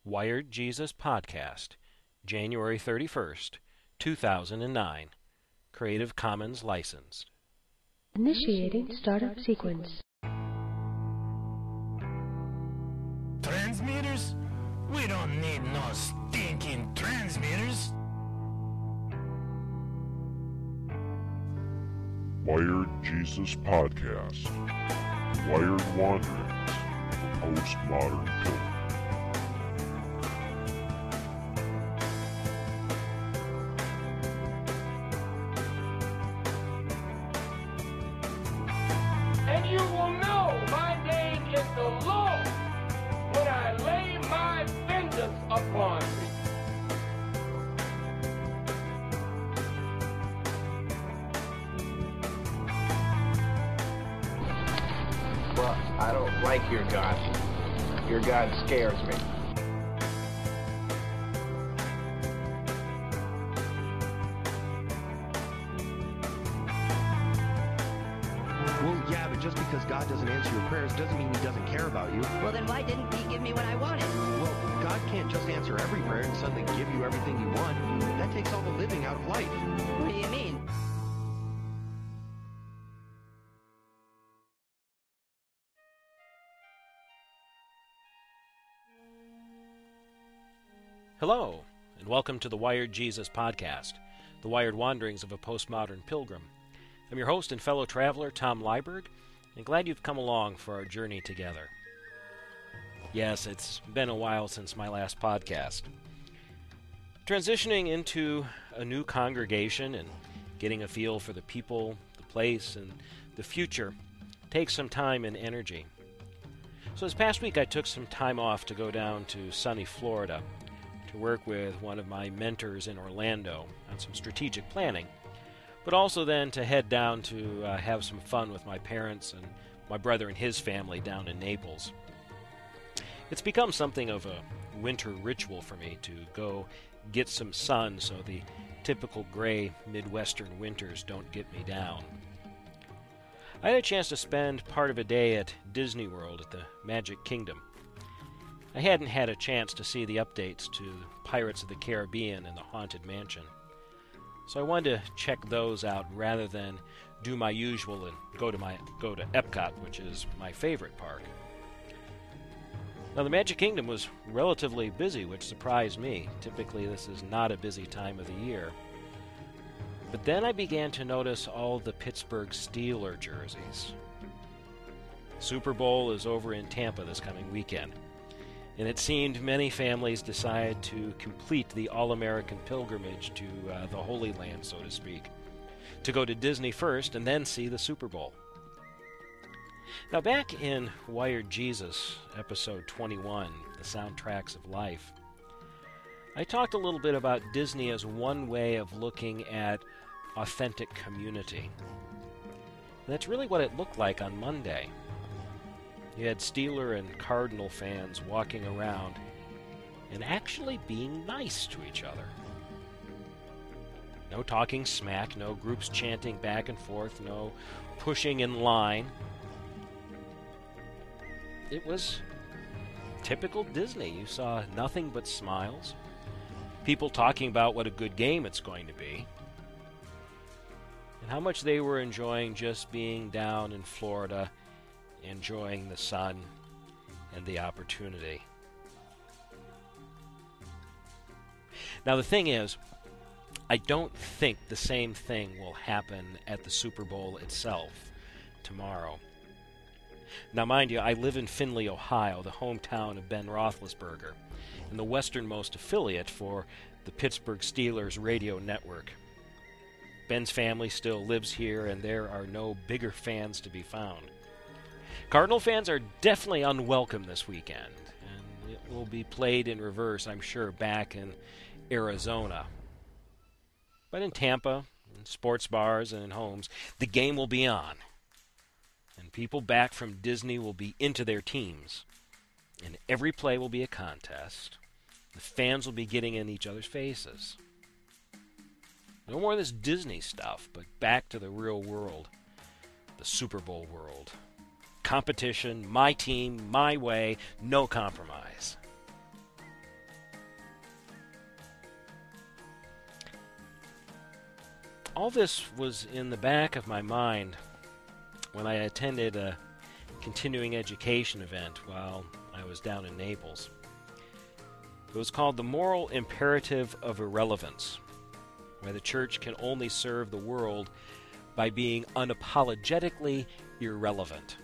Wired Jesus Podcast, January 31st, 2009. Creative Commons licensed. Initiating startup sequence. Transmitters? We don't need no stinking transmitters. Wired Jesus Podcast. Wired Wanderings of a Postmodern Pilgrim. And you will know my name is the Lord when I lay my vengeance upon thee. Well, I don't like your God. Your God scares me. Well, yeah, but just because God doesn't answer your prayers doesn't mean he doesn't care about you. Well, then why didn't he give me what I wanted? Well, God can't just answer every prayer and suddenly give you everything you want. That takes all the living out of life. What do you mean? Hello, and welcome to the Wired Jesus Podcast, the wired wanderings of a postmodern pilgrim. I'm your host and fellow traveler, Tom Liburg, and glad you've come along for our journey together. Yes, it's been a while since my last podcast. Transitioning into a new congregation and getting a feel for the people, the place, and the future takes some time and energy. So this past week I took some time off to go down to sunny Florida to work with one of my mentors in Orlando on some strategic planning, but also then to head down to have some fun with my parents and my brother and his family down in Naples. It's become something of a winter ritual for me to go get some sun so the typical gray Midwestern winters don't get me down. I had a chance to spend part of a day at Disney World at the Magic Kingdom. I hadn't had a chance to see the updates to Pirates of the Caribbean and the Haunted Mansion, so I wanted to check those out rather than do my usual and go to Epcot, which is my favorite park. Now, the Magic Kingdom was relatively busy, which surprised me. Typically, this is not a busy time of the year. But then I began to notice all the Pittsburgh Steelers jerseys. Super Bowl is over in Tampa this coming weekend, and it seemed many families decided to complete the all-American pilgrimage to the Holy Land, so to speak, to go to Disney first and then see the Super Bowl. Now, back in Wired Jesus, episode 21, The Soundtracks of Life, I talked a little bit about Disney as one way of looking at authentic community. And that's really what it looked like on Monday. You had Steeler and Cardinal fans walking around and actually being nice to each other. No talking smack, no groups chanting back and forth, no pushing in line. It was typical Disney. You saw nothing but smiles, people talking about what a good game it's going to be, and how much they were enjoying just being down in Florida, enjoying the sun and the opportunity. Now, the thing is, I don't think the same thing will happen at the Super Bowl itself tomorrow. Now, mind you, I live in Findlay, Ohio, the hometown of Ben Roethlisberger, and the westernmost affiliate for the Pittsburgh Steelers radio network. Ben's family still lives here, and there are no bigger fans to be found. Cardinal fans are definitely unwelcome this weekend, and it will be played in reverse, I'm sure, back in Arizona. But in Tampa, in sports bars, and in homes, the game will be on. And people back from Disney will be into their teams. And every play will be a contest. The fans will be getting in each other's faces. No more of this Disney stuff, but back to the real world. The Super Bowl world. Competition, my team, my way, no compromise. All this was in the back of my mind when I attended a continuing education event while I was down in Naples. It was called The Moral Imperative of Irrelevance, where the church can only serve the world by being unapologetically irrelevant.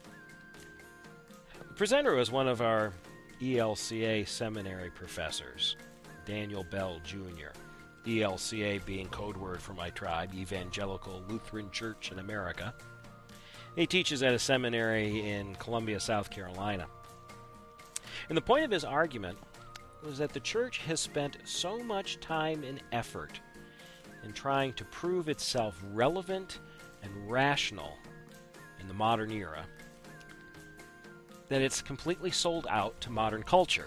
The presenter was one of our ELCA seminary professors, Daniel Bell, Jr., ELCA being code word for my tribe, Evangelical Lutheran Church in America. He teaches at a seminary in Columbia, South Carolina. And the point of his argument was that the church has spent so much time and effort in trying to prove itself relevant and rational in the modern era that it's completely sold out to modern culture.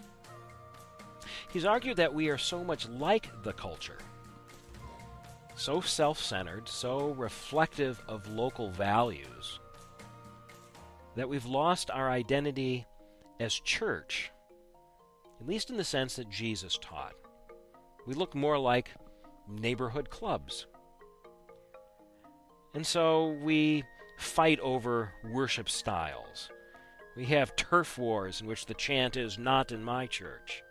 He's argued that we are so much like the culture, so self-centered, so reflective of local values, that we've lost our identity as church, at least in the sense that Jesus taught. We look more like neighborhood clubs. And so we fight over worship styles. We have turf wars in which the chant is "not in my church."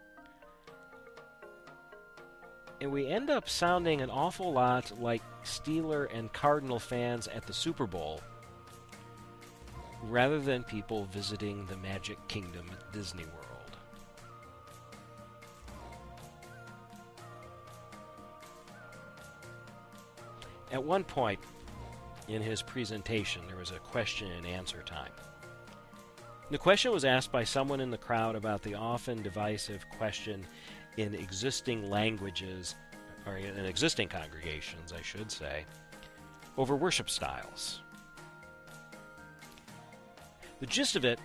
And we end up sounding an awful lot like Steeler and Cardinal fans at the Super Bowl, rather than people visiting the Magic Kingdom at Disney World. At one point in his presentation, there was a question and answer time. The question was asked by someone in the crowd about the often divisive question in existing languages, or in existing congregations, I should say, over worship styles. The gist of it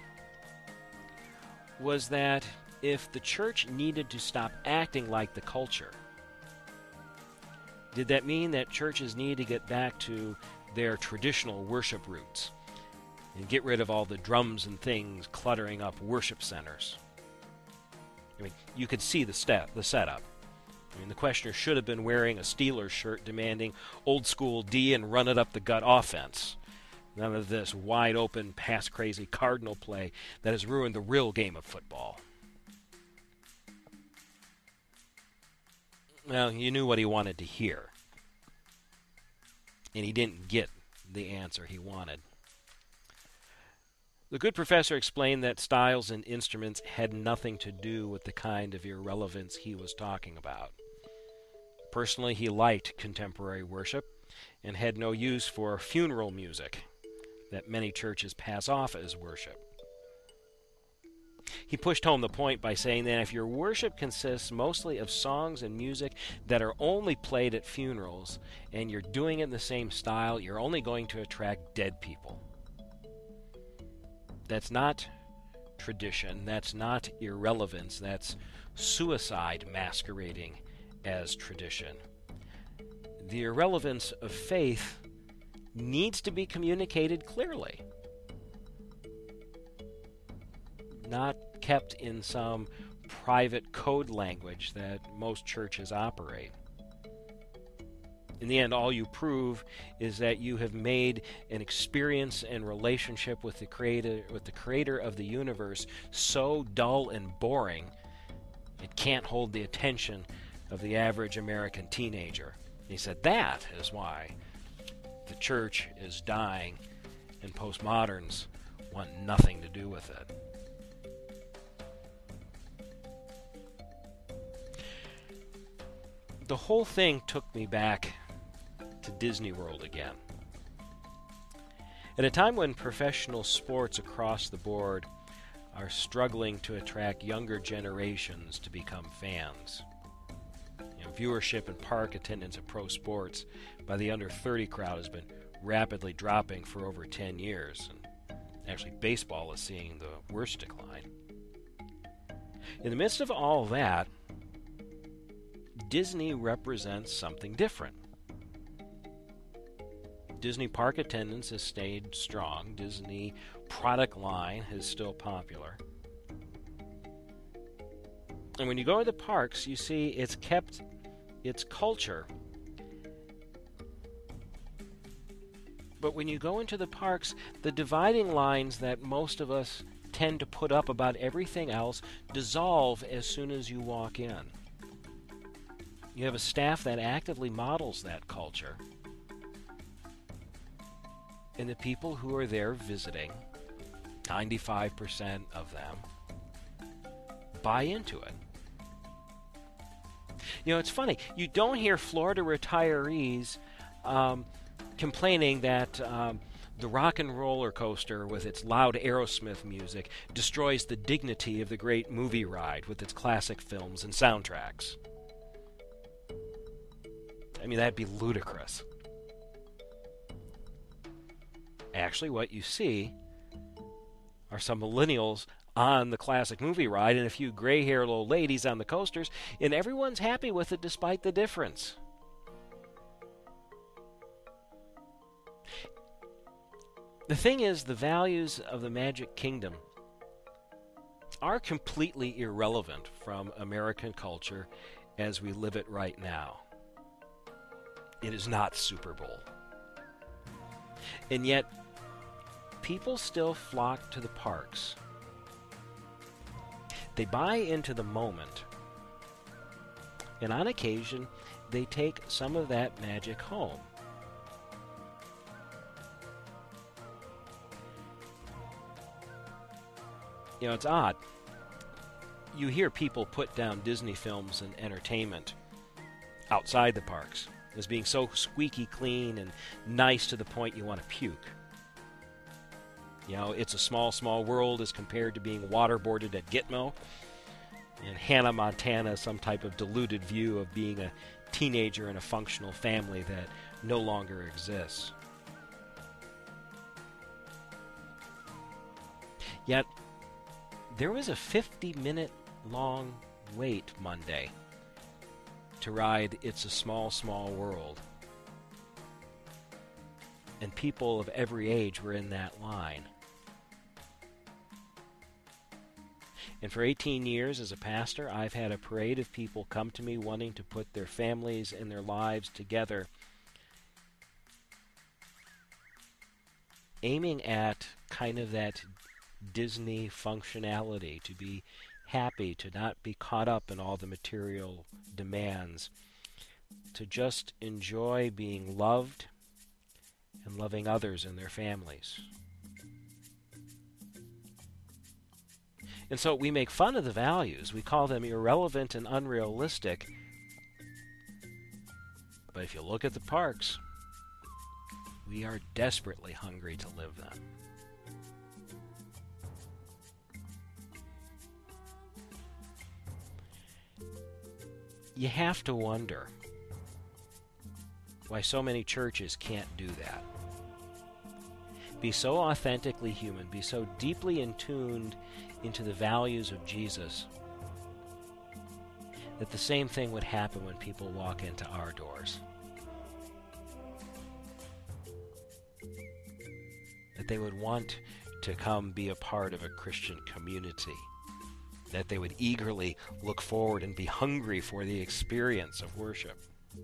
was that if the church needed to stop acting like the culture, did that mean that churches need to get back to their traditional worship roots and get rid of all the drums and things cluttering up worship centers? I mean, you could see the setup. I mean, the questioner should have been wearing a Steelers shirt demanding old school D and run it up the gut offense. None of this wide open, pass crazy Cardinal play that has ruined the real game of football. Well, you knew what he wanted to hear, and he didn't get the answer he wanted. The good professor explained that styles and instruments had nothing to do with the kind of irrelevance he was talking about. Personally, he liked contemporary worship and had no use for funeral music that many churches pass off as worship. He pushed home the point by saying that if your worship consists mostly of songs and music that are only played at funerals, and you're doing it in the same style, you're only going to attract dead people. That's not tradition, that's not irrelevance, that's suicide masquerading as tradition. The irrelevance of faith needs to be communicated clearly, not kept in some private code language that most churches operate. In the end, all you prove is that you have made an experience and relationship with the creator of the universe so dull and boring, it can't hold the attention of the average American teenager. He said that is why the church is dying and postmoderns want nothing to do with it. The whole thing took me back to Disney World again. At a time when professional sports across the board are struggling to attract younger generations to become fans. Viewership and park attendance at pro sports by the under 30 crowd has been rapidly dropping for over 10 years, and actually baseball is seeing the worst decline. In the midst of all that, Disney represents something different. Disney park attendance has stayed strong. Disney product line is still popular. And when you go to the parks, you see it's kept its culture But when you go into the parks, the dividing lines that most of us tend to put up about everything else dissolve as soon as you walk in. You have a staff that actively models that culture. And the people who are there visiting, 95% of them, buy into it. You know, it's funny. You don't hear Florida retirees complaining that the rock and roller coaster with its loud Aerosmith music destroys the dignity of the great movie ride with its classic films and soundtracks. I mean, that'd be ludicrous. Actually, what you see are some millennials on the classic movie ride and a few gray-haired old ladies on the coasters, and everyone's happy with it despite the difference. The thing is, the values of the Magic Kingdom are completely irrelevant from American culture as we live it right now. It is not Super Bowl. And yet, people still flock to the parks. They buy into the moment, and on occasion, they take some of that magic home. You know, it's odd. You hear people put down Disney films and entertainment outside the parks as being so squeaky clean and nice to the point you want to puke. You know, It's a Small, Small World as compared to being waterboarded at Gitmo, and Hannah Montana some type of diluted view of being a teenager in a functional family that no longer exists. Yet, there was a 50-minute long wait Monday to ride It's a Small, Small World. And people of every age were in that line. And for 18 years as a pastor, I've had a parade of people come to me wanting to put their families and their lives together, aiming at kind of that Disney functionality, to be happy, to not be caught up in all the material demands, to just enjoy being loved and loving others and their families. And so we make fun of the values. We call them irrelevant and unrealistic. But if you look at the parks, we are desperately hungry to live them. You have to wonder why so many churches can't do that. Be so authentically human, be so deeply attuned into the values of Jesus that the same thing would happen when people walk into our doors. That they would want to come be a part of a Christian community. That they would eagerly look forward and be hungry for the experience of worship.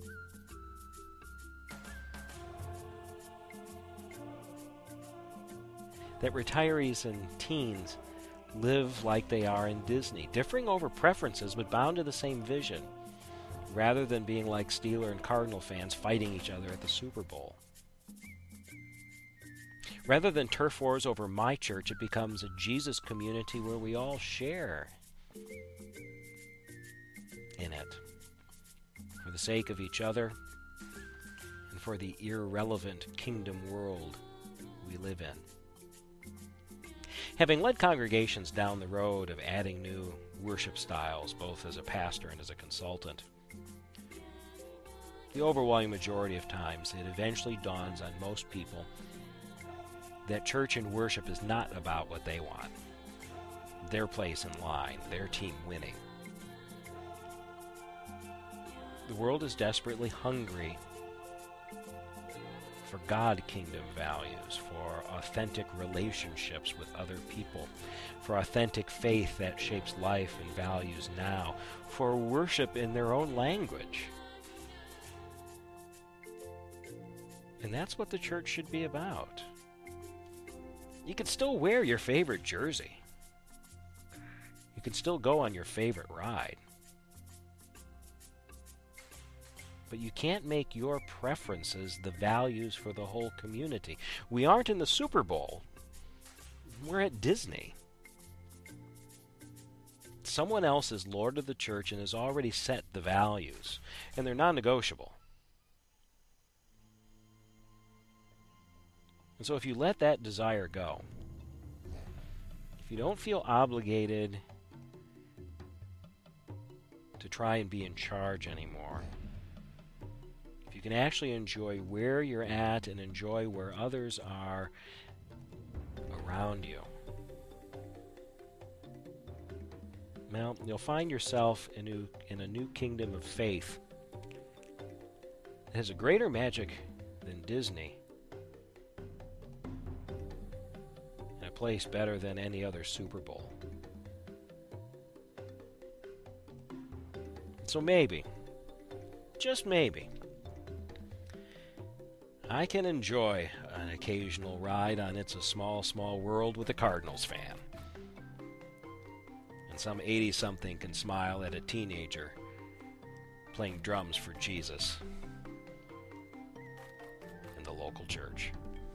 That retirees and teens live like they are in Disney, differing over preferences but bound to the same vision, rather than being like Steeler and Cardinal fans fighting each other at the Super Bowl. Rather than turf wars over my church, it becomes a Jesus community where we all share in it, for the sake of each other and for the irrelevant kingdom world we live in. Having led congregations down the road of adding new worship styles, both as a pastor and as a consultant, the overwhelming majority of times it eventually dawns on most people that church and worship is not about what they want, their place in line, their team winning. The world is desperately hungry for God kingdom values, for authentic relationships with other people, for authentic faith that shapes life and values now, for worship in their own language. And that's what the church should be about. You can still wear your favorite jersey. You can still go on your favorite ride. But you can't make your preferences the values for the whole community. We aren't in the Super Bowl. We're at Disney. Someone else is Lord of the church and has already set the values, and they're non-negotiable. And so if you let that desire go, if you don't feel obligated to try and be in charge anymore, if you can actually enjoy where you're at and enjoy where others are around you, well, you'll find yourself in a new kingdom of faith that has a greater magic than Disney, and a place better than any other Super Bowl. So maybe, just maybe, I can enjoy an occasional ride on It's a Small, Small World with a Cardinals fan. And some 80-something can smile at a teenager playing drums for Jesus in the local church.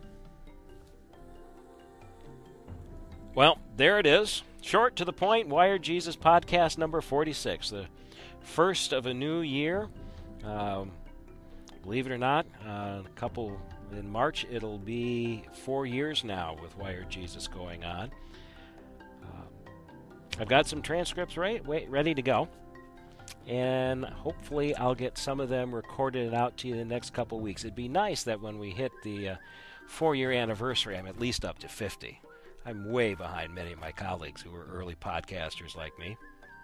Well, there it is. Short, to the point, Wired Jesus podcast number 46. The first of a new year. Believe it or not, in March, it'll be 4 years now with Wired Jesus going on. I've got some transcripts ready to go, and hopefully I'll get some of them recorded out to you in the next couple weeks. It'd be nice that when we hit the 4-year anniversary, I'm at least up to 50. I'm way behind many of my colleagues who were early podcasters like me.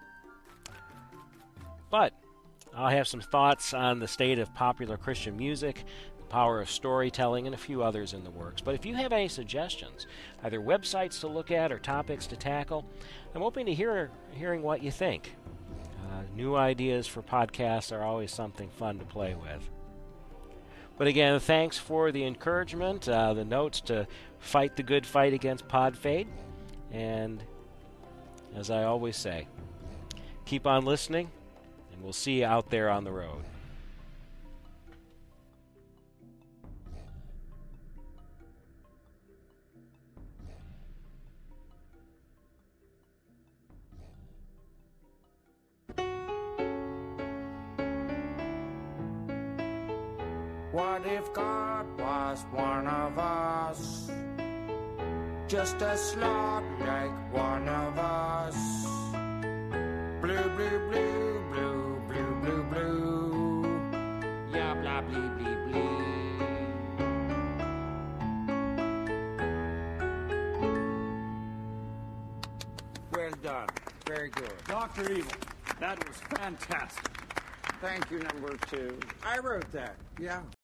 But I'll have some thoughts on the state of popular Christian music, the power of storytelling, and a few others in the works. But if you have any suggestions, either websites to look at or topics to tackle, I'm open to hearing what you think. New ideas for podcasts are always something fun to play with. But again, thanks for the encouragement, the notes to fight the good fight against PodFade. And as I always say, keep on listening, and we'll see you out there on the road. What if God was one of us? Just a slot like one of us. Blue, blue, blue, blue, blue, blue, blue. Yeah, blah, blee, blee, blee. Well done. Very good. Dr. Evil, that was fantastic. Thank you, number 2. I wrote that. Yeah.